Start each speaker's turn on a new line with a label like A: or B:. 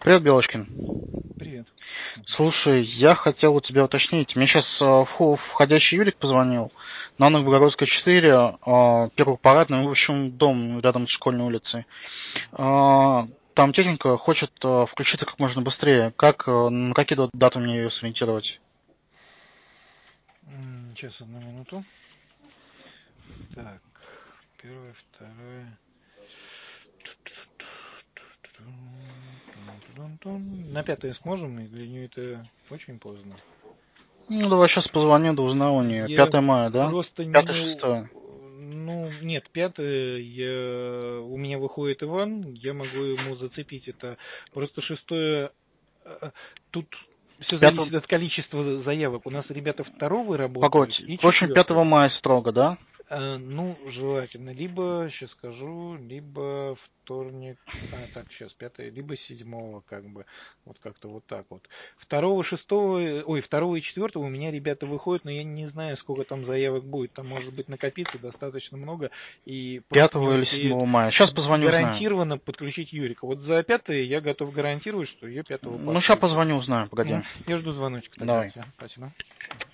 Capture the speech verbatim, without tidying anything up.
A: Привет, Белочкин.
B: Привет.
A: Слушай, я хотел у тебя уточнить. Мне сейчас входящий Юрик позвонил на Новгородская четыре, э, первый парадный, в общем, дом рядом с школьной улицей. Э, Там техника хочет э, включиться как можно быстрее. Как, э, на какие д- даты мне ее сориентировать?
B: М, Сейчас, одну минуту. Так, первое, второе. На пятое сможем, или для нее это очень поздно?
A: Ну, давай сейчас позвоню, да узнаю у нее.
B: Я
A: пятое мая, да?
B: просто не...
A: пятое
B: у-
A: шестое.
B: Ну, нет, пятое, я... у меня выходит Иван, я могу ему зацепить это. Просто шестое... э, Тут все
A: пятое.
B: зависит от количества заявок. У нас ребята второго работают
A: Погодь.
B: и
A: В общем, пятого
B: четвертого.
A: мая строго, да?
B: Э, Ну, желательно. Либо, сейчас скажу, либо вторник, а, так, сейчас, пятое, либо седьмого, как бы, вот как-то вот так вот. Второго, шестого, э, ой, второго и четвертого у меня ребята выходят, но я не знаю, сколько там заявок будет. Там может быть накопиться достаточно много, и просто не
A: Пятого или
B: успеют
A: седьмого мая. Сейчас позвоню, узнаю.
B: гарантированно подключить Юрика. Вот за пятое я готов гарантировать, что ее пятого
A: Ну, сейчас
B: подключат.
A: позвоню, узнаю, погоди.
B: Мгм. Я жду звоночка тогда.
A: Давай.
B: Все, спасибо.